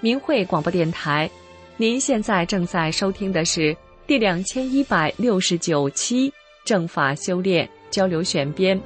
明慧广播电台，您现在正在收听的是第2169期正法修炼交流选编。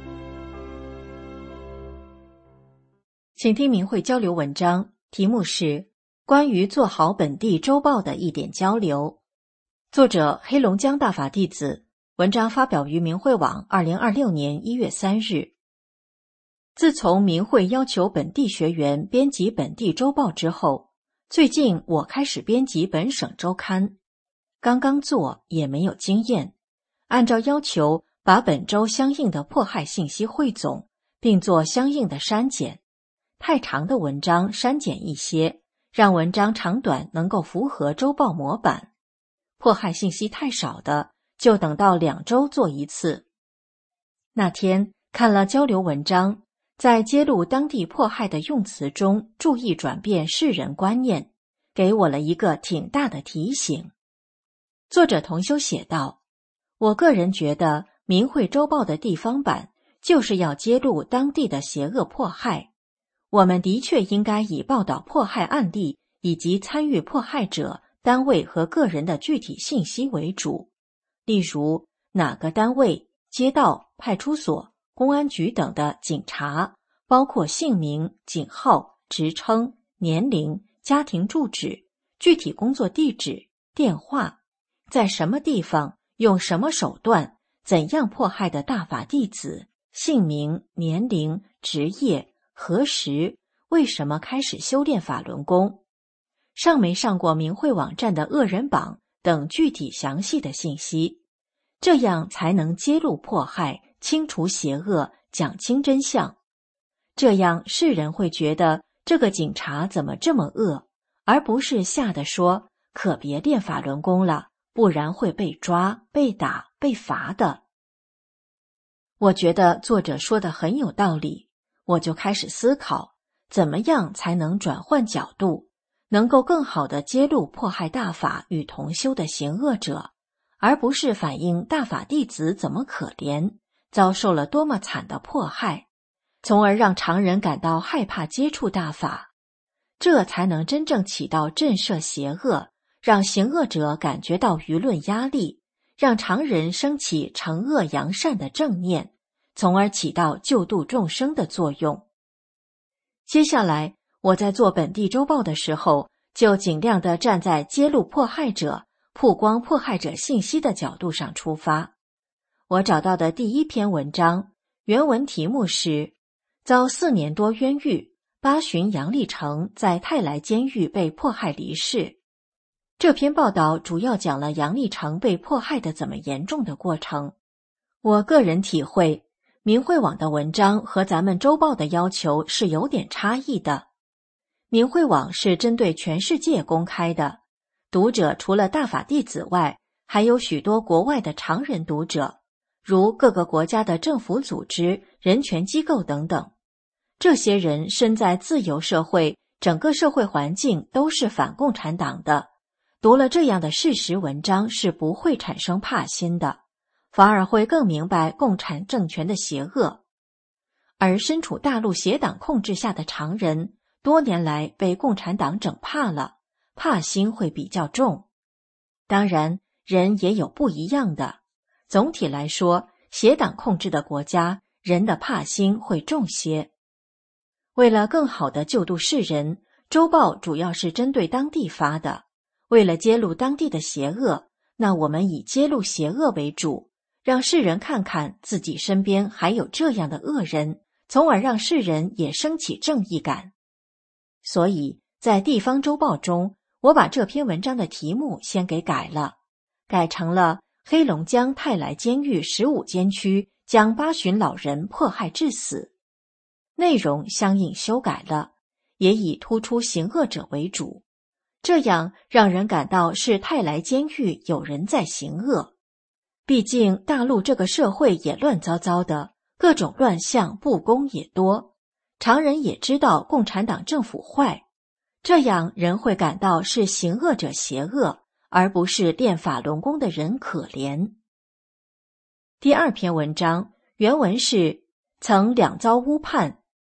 请听明慧交流文章，题目是关于做好本地周报的一点交流。作者黑龙江大法弟子，文章发表于明慧网2026年1月3日。自从明慧要求本地学员编辑本地周报之后，最近我开始编辑本省周刊。刚刚做也没有经验，按照要求把本周相应的迫害信息汇总，并做相应的删减。太长的文章删减一些，让文章长短能够符合周报模板。迫害信息太少的，就等到2周做一次。那天看了交流文章，在揭露当地迫害的用词中注意转变世人观念，给我了一个挺大的提醒。作者同修写道，我个人觉得明慧周报的地方版就是要揭露当地的邪恶迫害，我们的确应该以报道迫害案例以及参与迫害者、单位和个人的具体信息为主，例如哪个单位、街道、派出所、公安局等的警察，包括姓名、警号、职称、年龄、家庭住址、具体工作地址、电话，在什么地方、用什么手段、怎样迫害的大法弟子，姓名、年龄、职业、何时、为什么开始修炼法轮功，上没上过明慧网站的恶人榜等具体详细的信息，这样才能揭露迫害，清除邪恶，讲清真相。这样世人会觉得这个警察怎么这么恶，而不是吓得说可别练法轮功了，不然会被抓、被打、被罚的。我觉得作者说的很有道理，我就开始思考，怎么样才能转换角度，能够更好地揭露迫害大法与同修的行恶者，而不是反映大法弟子怎么可怜，遭受了多么惨的迫害，从而让常人感到害怕接触大法。这才能真正起到震慑邪恶，让行恶者感觉到舆论压力，让常人升起惩恶扬善的正念，从而起到救度众生的作用。接下来我在做本地周报的时候，就尽量地站在揭露迫害者、曝光迫害者信息的角度上出发。我找到的第一篇文章，原文题目是遭4年多冤狱，八旬杨立成在泰来监狱被迫害离世。这篇报道主要讲了杨立成被迫害的怎么严重的过程。我个人体会，明慧网的文章和咱们周报的要求是有点差异的。明慧网是针对全世界公开的，读者除了大法弟子外，还有许多国外的常人读者，如各个国家的政府组织、人权机构等等。这些人身在自由社会，整个社会环境都是反共产党的，读了这样的事实文章是不会产生怕心的，反而会更明白共产政权的邪恶。而身处大陆邪党控制下的常人，多年来被共产党整怕了，怕心会比较重。当然，人也有不一样的。总体来说，邪党控制的国家，人的怕心会重些。为了更好地救度世人，周报主要是针对当地发的。为了揭露当地的邪恶，那我们以揭露邪恶为主，让世人看看自己身边还有这样的恶人，从而让世人也升起正义感。所以在地方周报中，我把这篇文章的题目先给改了，改成了黑龙江泰来监狱15监区将八旬老人迫害致死。内容相应修改了，也以突出行恶者为主，这样让人感到是泰来监狱有人在行恶。毕竟大陆这个社会也乱糟糟的，各种乱象不公也多，常人也知道共产党政府坏，这样人会感到是行恶者邪恶，而不是练法轮功的人可怜。第2篇文章原文是曾2遭诬判，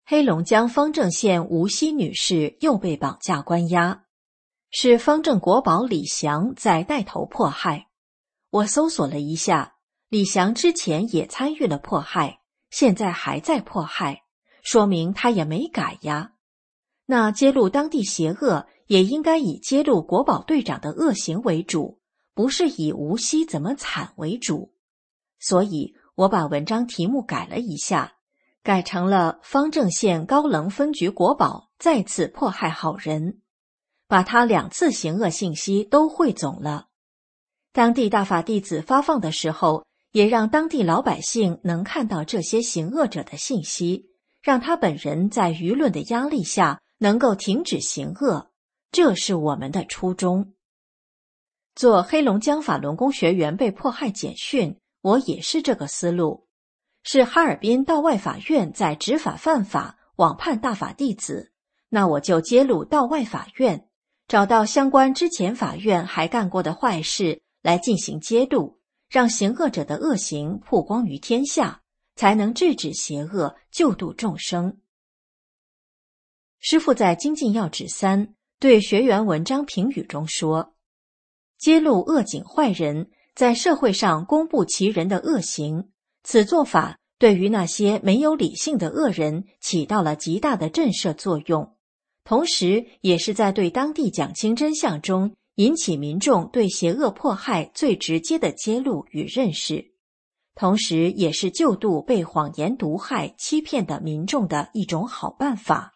黑龙江方正县吴希女士又被绑架关押，是方正国宝李祥在带头迫害。我搜索了一下，李祥之前也参与了迫害，现在还在迫害，说明他也没改呀。那揭露当地邪恶也应该以揭露国宝队长的恶行为主，不是以无锡怎么惨为主。所以我把文章题目改了一下，改成了方正县高棱分局国宝再次迫害好人，把他2次行恶信息都汇总了。当地大法弟子发放的时候，也让当地老百姓能看到这些行恶者的信息，让他本人在舆论的压力下能够停止行恶，这是我们的初衷。做黑龙江法轮功学员被迫害简讯，我也是这个思路，是哈尔滨道外法院在执法犯法，网判大法弟子，那我就揭露道外法院，找到相关之前法院还干过的坏事来进行揭露，让行恶者的恶行曝光于天下，才能制止邪恶，救度众生。师父在精进要旨3对学员文章评语中说，揭露恶警坏人，在社会上公布其人的恶行，此做法对于那些没有理性的恶人起到了极大的震慑作用，同时也是在对当地讲清真相中引起民众对邪恶迫害最直接的揭露与认识，同时也是救度被谎言毒害欺骗的民众的一种好办法。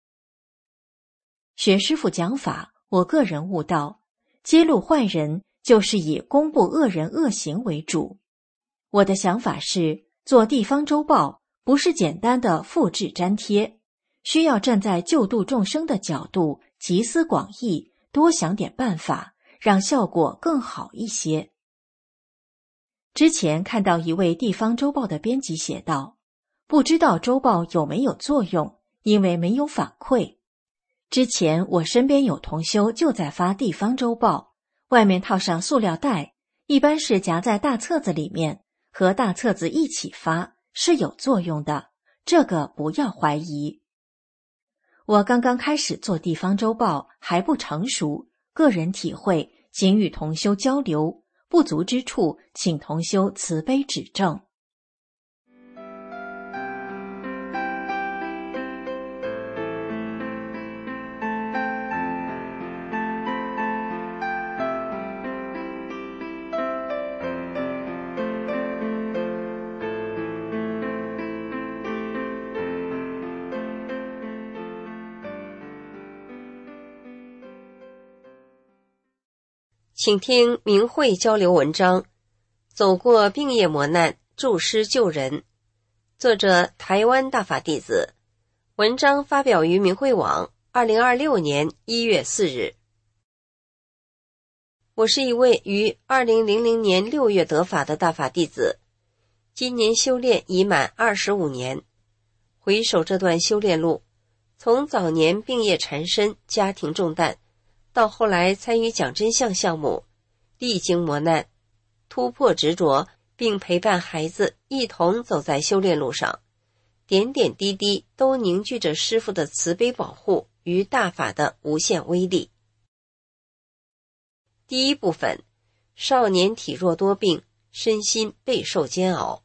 学师父讲法，我个人悟到，揭露坏人就是以公布恶人恶行为主。我的想法是，做地方周报不是简单的复制粘贴，需要站在救度众生的角度，集思广益，多想点办法，让效果更好一些。之前看到一位地方周报的编辑写道，不知道周报有没有作用，因为没有反馈。之前我身边有同修就在发地方周报，外面套上塑料袋，一般是夹在大册子里面，和大册子一起发，是有作用的，这个不要怀疑。我刚刚开始做地方周报，还不成熟，个人体会，请与同修交流，不足之处，请同修慈悲指正。 请听明慧交流文章，走过病业磨难，助师救人。作者台湾大法弟子，文章发表于明慧网2026年1月4日。我是一位于2000年6月得法的大法弟子，今年修炼已满25年。回首这段修炼路，从早年病业缠身，家庭重担，到后来参与讲真相项目，历经磨难，突破执着，并陪伴孩子一同走在修炼路上，点点滴滴都凝聚着师父的慈悲保护与大法的无限威力。第一部分，少年体弱多病，身心备受煎熬。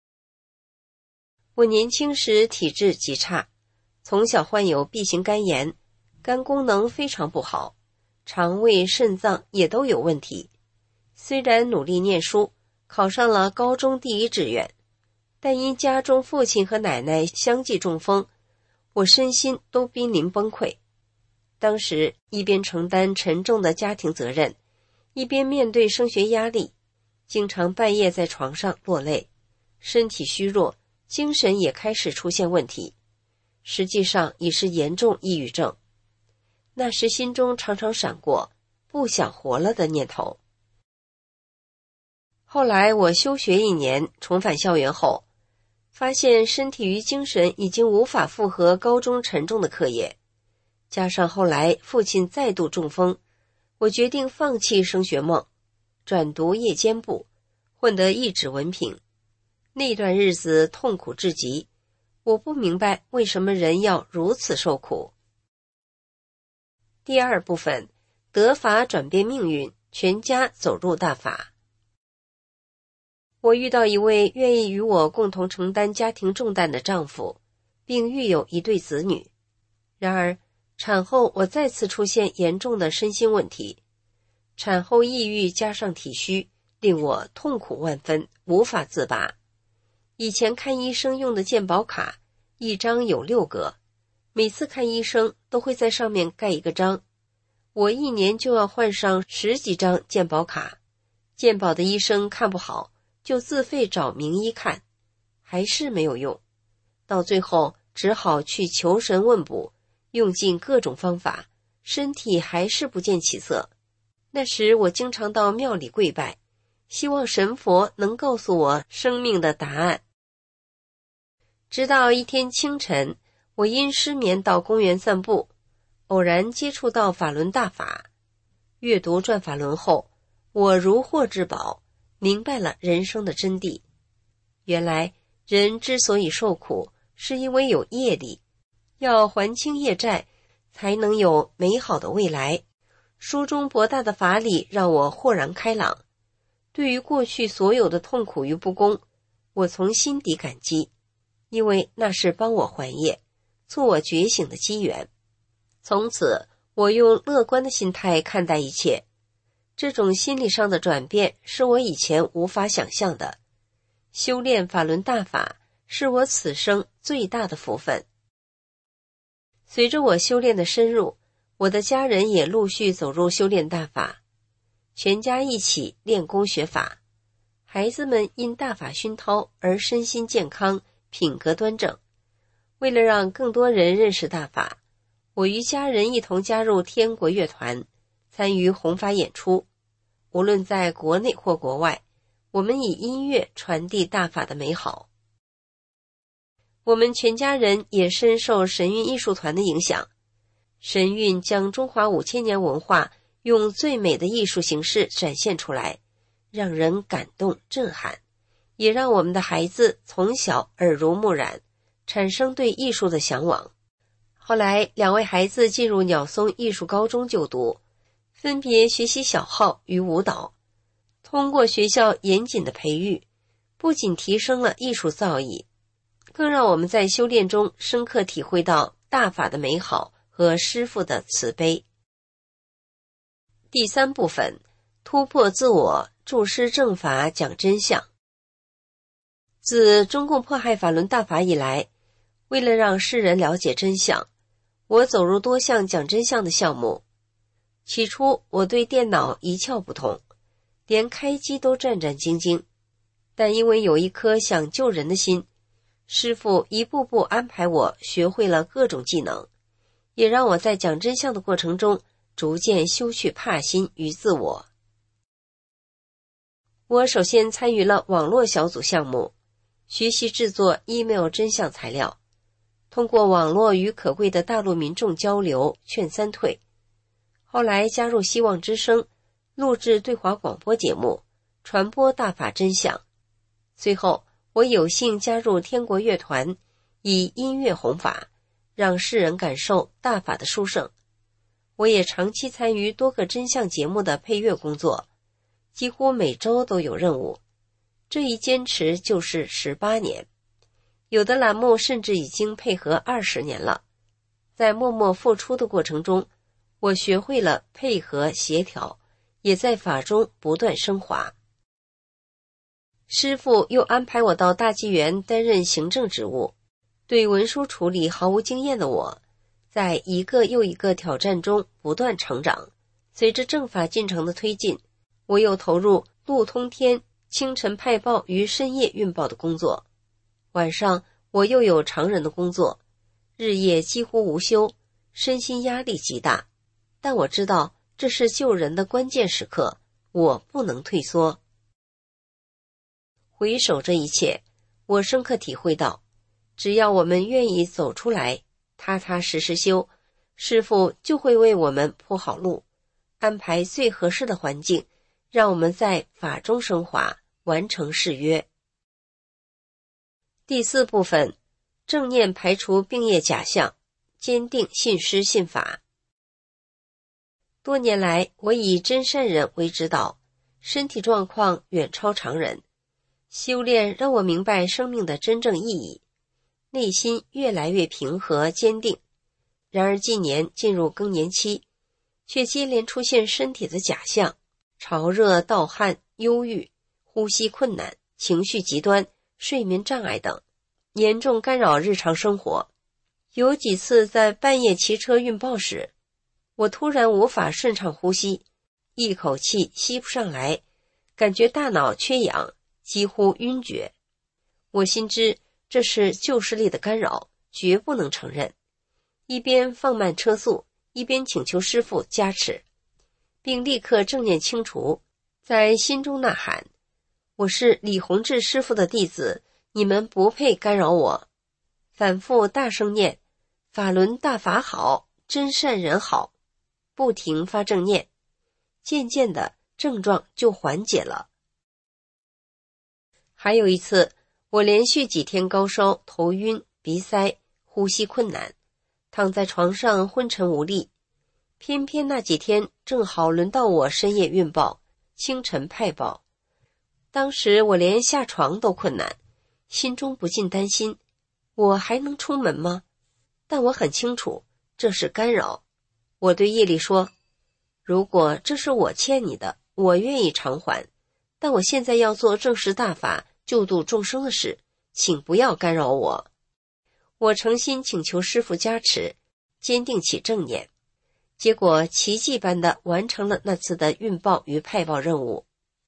我年轻时体质极差，从小患有 B 型肝炎，肝功能非常不好，肠胃肾脏也都有问题。虽然努力念书，考上了高中第1志愿，但因家中父亲和奶奶相继中风，我身心都濒临崩溃。当时一边承担沉重的家庭责任，一边面对升学压力，经常半夜在床上落泪，身体虚弱，精神也开始出现问题，实际上已是严重抑郁症。那时心中常常闪过不想活了的念头。后来我休学1年，重返校园后，发现身体与精神已经无法负荷高中沉重的课业，加上后来父亲再度中风，我决定放弃升学梦，转读夜间部，混得一纸文凭。那段日子痛苦至极， 我不明白为什么人要如此受苦。第二部分，得法转变命运，全家走入大法。我遇到一位愿意与我共同承担家庭重担的丈夫，并育有一对子女。然而，产后我再次出现严重的身心问题，产后抑郁加上体虚，令我痛苦万分，无法自拔。以前看医生用的健保卡，一张有6个，每次看医生都会在上面盖一个章。我一年就要换上10几张健保卡，健保的医生看不好，就自费找名医看，还是没有用。到最后只好去求神问卜，用尽各种方法，身体还是不见起色。那时我经常到庙里跪拜，希望神佛能告诉我生命的答案。直到一天清晨，我因失眠到公园散步，偶然接触到法轮大法。阅读转法轮后，我如获至宝，明白了人生的真谛。原来人之所以受苦，是因为有业力，要还清业债，才能有美好的未来。书中博大的法理让我豁然开朗，对于过去所有的痛苦与不公，我从心底感激，因为那是帮我还业，促我觉醒的机缘。从此，我用乐观的心态看待一切。这种心理上的转变是我以前无法想象的。修炼法轮大法是我此生最大的福分。随着我修炼的深入，我的家人也陆续走入修炼大法，全家一起练功学法。孩子们因大法熏陶而身心健康，品格端正。为了让更多人认识大法，我与家人一同加入天国乐团，参与弘法演出。无论在国内或国外，我们以音乐传递大法的美好。我们全家人也深受神韵艺术团的影响。神韵将中华5000年文化用最美的艺术形式展现出来，让人感动震撼，也让我们的孩子从小耳濡目染，产生对艺术的向往。后来2位孩子进入鸟松艺术高中就读，分别学习小号与舞蹈。通过学校严谨的培育，不仅提升了艺术造诣，更让我们在修炼中深刻体会到大法的美好和师父的慈悲。第3部分，突破自我，注师正法，讲真相。自中共迫害法轮大法以来，为了让世人了解真相，我走入多项讲真相的项目。起初我对电脑一窍不通，连开机都战战兢兢，但因为有一颗想救人的心，师父一步步安排我学会了各种技能，也让我在讲真相的过程中逐渐修去怕心与自我。我首先参与了网络小组项目，学习制作 email 真相材料，通过网络与可贵的大陆民众交流，劝三退。后来加入希望之声，录制对华广播节目，传播大法真相。最后我有幸加入天国乐团，以音乐弘法，让世人感受大法的殊胜。我也长期参与多个真相节目的配乐工作，几乎每周都有任务。这一坚持就是18年，有的栏目甚至已经配合20年了。在默默付出的过程中，我学会了配合协调，也在法中不断升华。师父又安排我到大纪元担任行政职务，对文书处理毫无经验的我，在一个又一个挑战中不断成长。随着正法进程的推进，我又投入路通天清晨派报与深夜运报的工作。晚上我又有常人的工作，日夜几乎无休，身心压力极大。但我知道这是救人的关键时刻，我不能退缩。回首这一切，我深刻体会到，只要我们愿意走出来，踏踏实实修，师父就会为我们铺好路，安排最合适的环境，让我们在法中升华，完成誓约。第4部分， 正念排除病业假象，坚定信师信法。多年来，我以真善忍为指导，身体状况远超常人。修炼让我明白生命的真正意义，内心越来越平和坚定。然而近年进入更年期，却接连出现身体的假象，潮热、盗汗、忧郁、呼吸困难、情绪极端、睡眠障碍等，严重干扰日常生活。有几次在半夜骑车运报时，我突然无法顺畅呼吸，一口气吸不上来，感觉大脑缺氧，几乎晕厥。我心知这是旧视力的干扰，绝不能承认。一边放慢车速，一边请求师父加持，并立刻正念清除，在心中呐喊：我是李洪志师父的弟子，你们不配干扰我。反复大声念：法轮大法好，真善人好，不停发正念，渐渐的症状就缓解了。还有一次，我连续几天高烧、头晕、鼻塞、呼吸困难，躺在床上昏沉无力。偏偏那几天正好轮到我深夜运报，清晨派报。当时我连下床都困难，心中不禁担心，我还能出门吗？但我很清楚，这是干扰。我对业力说，如果这是我欠你的，我愿意偿还，但我现在要做正实大法救度众生的事，请不要干扰我。我诚心请求师父加持，坚定起正念，结果奇迹般的完成了那次的运报与派报任务。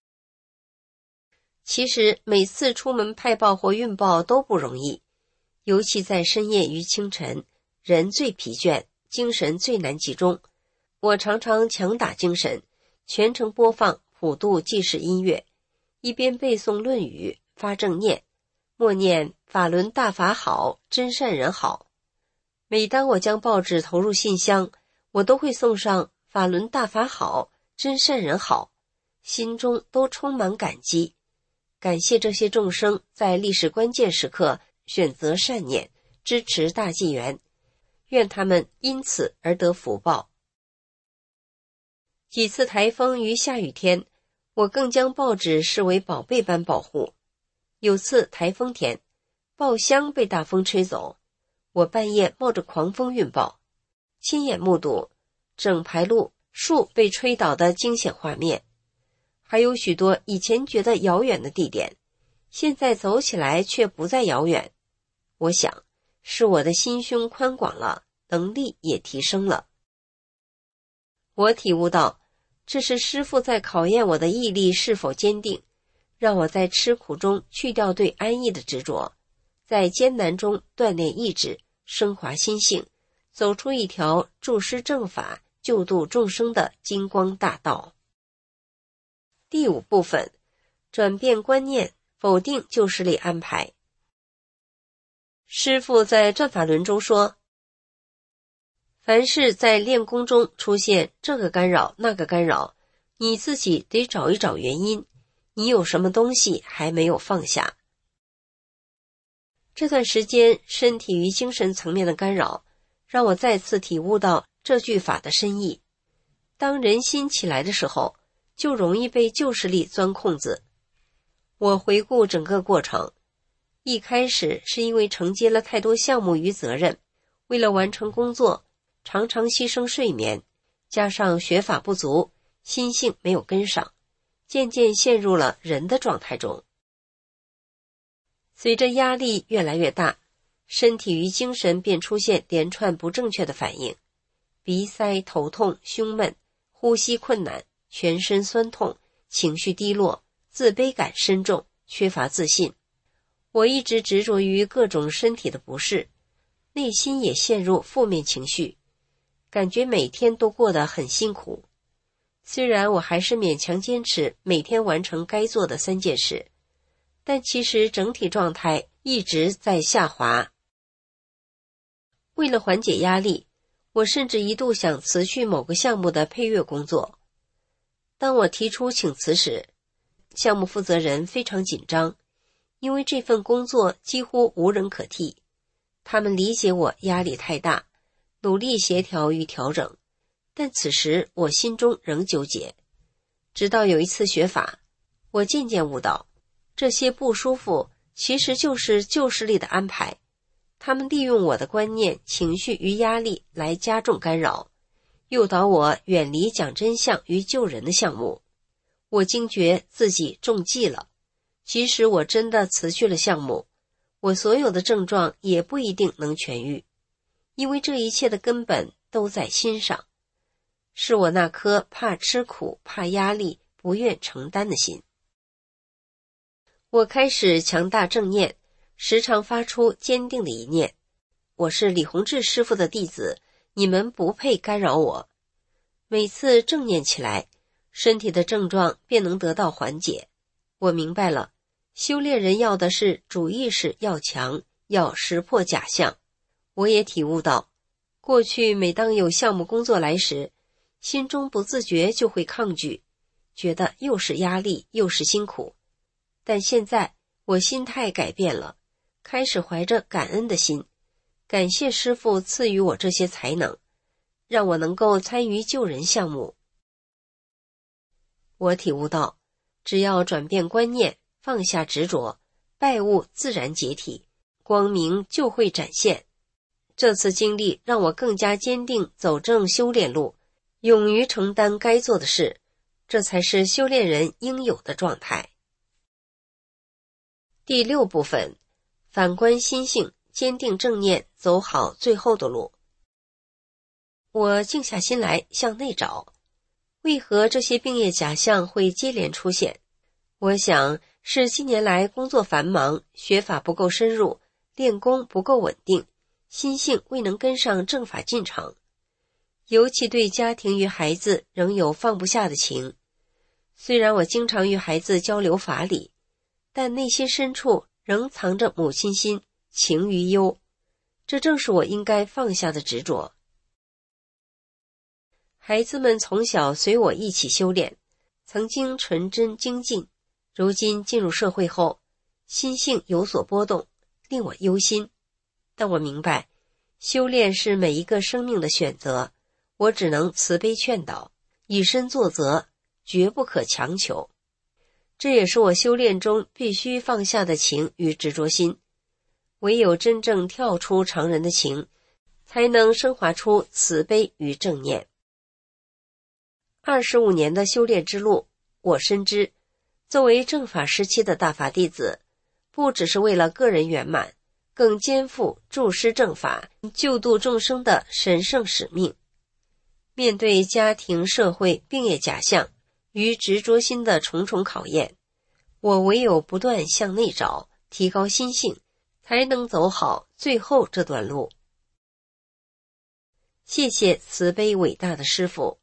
其实每次出门派报或运报都不容易，尤其在深夜与清晨，人最疲倦，精神最难集中。我常常强打精神，全程播放普度济世音乐，一边背诵论语，发正念，默念法轮大法好，真善人好。每当我将报纸投入信箱，我都会送上法轮大法好，真善人好，心中都充满感激，感谢这些众生在历史关键时刻选择善念，支持大纪元，愿他们因此而得福报。几次台风与下雨天，我更将报纸视为宝贝般保护。有次台风天，报箱被大风吹走，我半夜冒着狂风运报，亲眼目睹整排路树被吹倒的惊险画面，还有许多以前觉得遥远的地点，现在走起来却不再遥远。我想，是我的心胸宽广了，能力也提升了。我体悟到，这是师父在考验我的毅力是否坚定，让我在吃苦中去掉对安逸的执着，在艰难中锻炼意志，升华心性，走出一条助师正法、救度众生的金光大道。第5部分，转变观念，否定旧势力安排。师父在转法轮中说，凡是在练功中出现这个干扰那个干扰，你自己得找一找原因，你有什么东西还没有放下。这段时间身体与精神层面的干扰，让我再次体悟到这句法的深意。当人心起来的时候，就容易被旧势力钻空子。我回顾整个过程，一开始是因为承接了太多项目与责任，为了完成工作，常常牺牲睡眠，加上学法不足，心性没有跟上，渐渐陷入了人的状态中。随着压力越来越大，身体与精神便出现连串不正确的反应，鼻塞、头痛、胸闷、呼吸困难、全身酸痛、情绪低落、自卑感深重、缺乏自信。我一直执着于各种身体的不适，内心也陷入负面情绪，感觉每天都过得很辛苦。虽然我还是勉强坚持每天完成该做的3件事，但其实整体状态一直在下滑。为了缓解压力，我甚至一度想辞去某个项目的配乐工作。当我提出请辞时，项目负责人非常紧张，因为这份工作几乎无人可替， 他们理解我压力太大，努力协调与调整，但此时我心中仍纠结。直到有一次学法，我渐渐悟到，这些不舒服其实就是旧势力的安排，他们利用我的观念、情绪与压力来加重干扰，诱导我远离讲真相与救人的项目。我惊觉自己中计了，即使我真的辞去了项目，我所有的症状也不一定能痊愈，因为这一切的根本都在心上，是我那颗怕吃苦、怕压力、不愿承担的心。我开始强大正念，时常发出坚定的一念：我是李洪志师父的弟子，你们不配干扰我。每次正念起来，身体的症状便能得到缓解。我明白了，修炼人要的是主意识要强，要识破假象。我也体悟到，过去每当有项目工作来时，心中不自觉就会抗拒，觉得又是压力又是辛苦。但现在我心态改变了，开始怀着感恩的心，感谢师父赐予我这些才能，让我能够参与救人项目。我体悟到，只要转变观念，放下执着，败物自然解体，光明就会展现。这次经历让我更加坚定走正修炼路，勇于承担该做的事，这才是修炼人应有的状态。第6部分，反观心性，坚定正念，走好最后的路。我静下心来向内找，为何这些病业假象会接连出现？我想是近年来工作繁忙，学法不够深入，练功不够稳定，心性未能跟上正法进程，尤其对家庭与孩子仍有放不下的情。虽然我经常与孩子交流法理，但内心深处仍藏着母亲心，情于忧，这正是我应该放下的执着。孩子们从小随我一起修炼，曾经纯真精进，如今进入社会后，心性有所波动，令我忧心。但我明白，修炼是每一个生命的选择，我只能慈悲劝导，以身作则，绝不可强求。这也是我修炼中必须放下的情与执着心。唯有真正跳出常人的情，才能升华出慈悲与正念。25年的修炼之路，我深知，作为正法时期的大法弟子，不只是为了个人圆满，更肩负助师正法、救度众生的神圣使命。面对家庭、社会、病业假象与执着心的重重考验，我唯有不断向内找，提高心性，才能走好最后这段路。谢谢慈悲伟大的师父。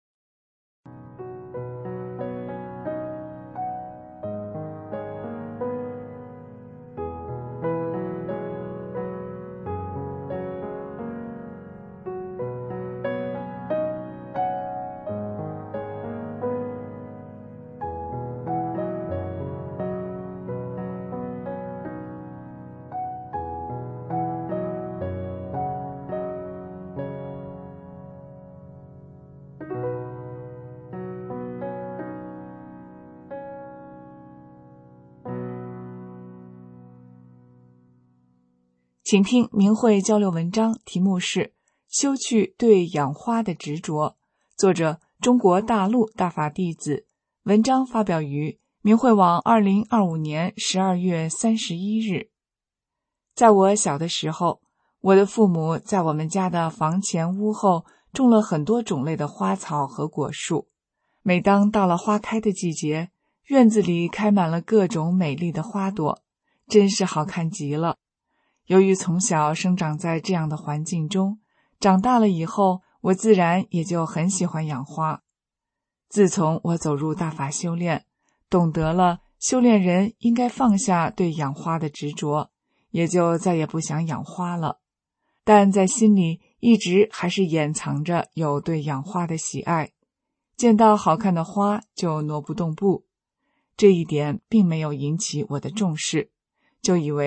请听明慧交流文章，题目是修去对养花的执着，作者中国大陆大法弟子，文章发表于明慧网2025年12月31日。在我小的时候，我的父母在我们家的房前屋后种了很多种类的花草和果树，每当到了花开的季节，院子里开满了各种美丽的花朵，真是好看极了。由于从小生长在这样的环境中，长大了以后，我自然也就很喜欢养花。自从我走入大法修炼，懂得了修炼人应该放下对养花的执着，也就再也不想养花了。但在心里一直还是掩藏着有对养花的喜爱，见到好看的花就挪不动步。这一点并没有引起我的重视，就以为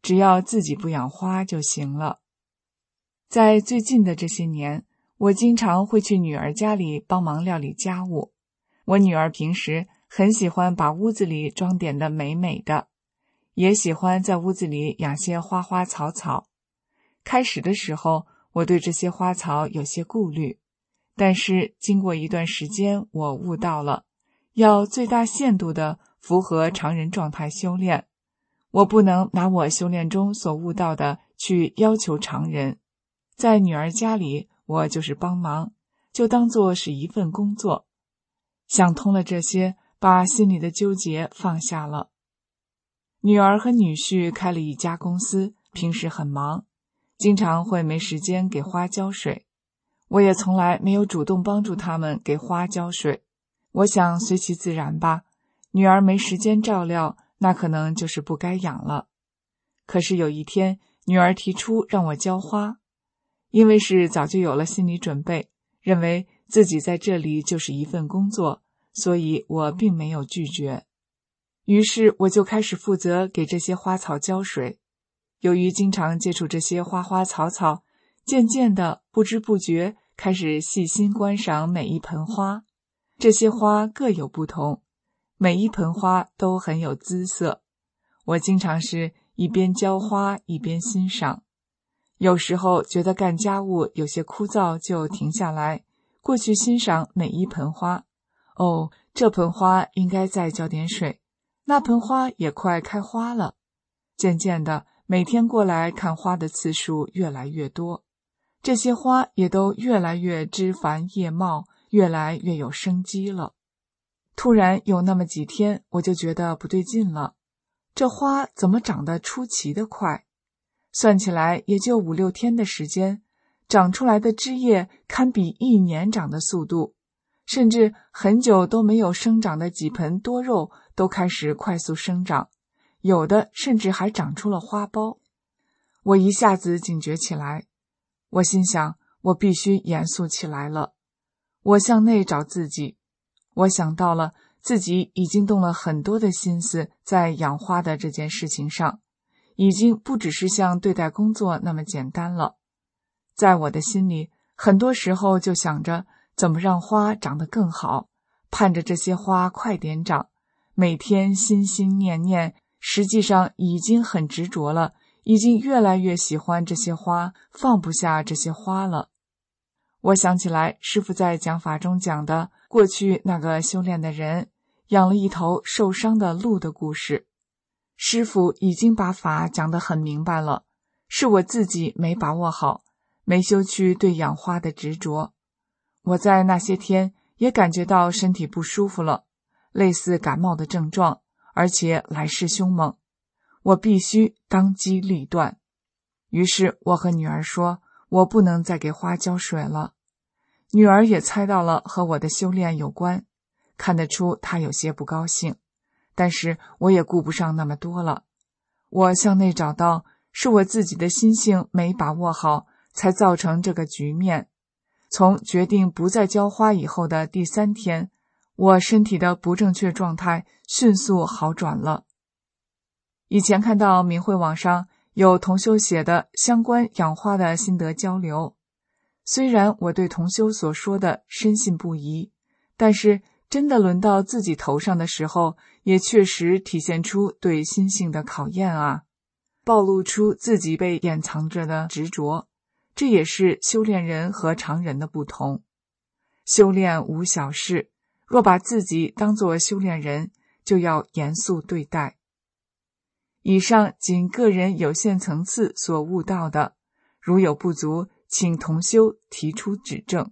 只要自己不养花就行了。在最近的这些年，我经常会去女儿家里帮忙料理家务。我女儿平时很喜欢把屋子里装点得美美的，也喜欢在屋子里养些花花草草。开始的时候，我对这些花草有些顾虑，但是经过一段时间，我悟到了要最大限度地符合常人状态修炼。我不能拿我修炼中所悟到的去要求常人。在女儿家里，我就是帮忙，就当作是一份工作。想通了这些，把心里的纠结放下了。女儿和女婿开了一家公司，平时很忙，经常会没时间给花浇水。我也从来没有主动帮助他们给花浇水。我想随其自然吧，女儿没时间照料，那可能就是不该养了。可是有一天，女儿提出让我浇花，因为是早就有了心理准备，认为自己在这里就是一份工作，所以我并没有拒绝。于是我就开始负责给这些花草浇水。由于经常接触这些花花草草，渐渐的不知不觉开始细心观赏每一盆花。这些花各有不同，每一盆花都很有姿色。我经常是一边浇花一边欣赏。有时候觉得干家务有些枯燥，就停下来，过去欣赏每一盆花。哦，这盆花应该再浇点水，那盆花也快开花了。渐渐的，每天过来看花的次数越来越多，这些花也都越来越枝繁叶茂，越来越有生机了。突然有那么几天，我就觉得不对劲了，这花怎么长得出奇的快？算起来也就5、6天的时间，长出来的枝叶堪比1年长的速度，甚至很久都没有生长的几盆多肉都开始快速生长，有的甚至还长出了花苞。我一下子警觉起来，我心想，我必须严肃起来了。我向内找自己，我想到了自己已经动了很多的心思在养花的这件事情上，已经不只是像对待工作那么简单了。在我的心里，很多时候就想着怎么让花长得更好，盼着这些花快点长，每天心心念念，实际上已经很执着了，已经越来越喜欢这些花，放不下这些花了。我想起来师父在讲法中讲的过去那个修炼的人养了一头受伤的鹿的故事。师父已经把法讲得很明白了，是我自己没把握好，没修去对养花的执着。我在那些天也感觉到身体不舒服了，类似感冒的症状，而且来势凶猛，我必须当机立断。于是我和女儿说，我不能再给花浇水了。女儿也猜到了和我的修炼有关，看得出她有些不高兴，但是我也顾不上那么多了。我向内找到，是我自己的心性没把握好，才造成这个局面。从决定不再浇花以后的第3天，我身体的不正确状态迅速好转了。以前看到明慧网上有同修写的相关养花的心得交流，虽然我对同修所说的深信不疑，但是真的轮到自己头上的时候，也确实体现出对心性的考验啊，暴露出自己被掩藏着的执着。这也是修炼人和常人的不同。修炼无小事，若把自己当作修炼人，就要严肃对待。以上仅个人有限层次所悟到的，如有不足，请同修提出指正。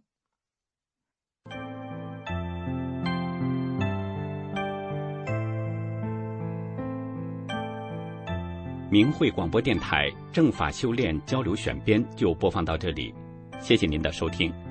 明慧广播电台正法修炼交流选编就播放到这里，谢谢您的收听。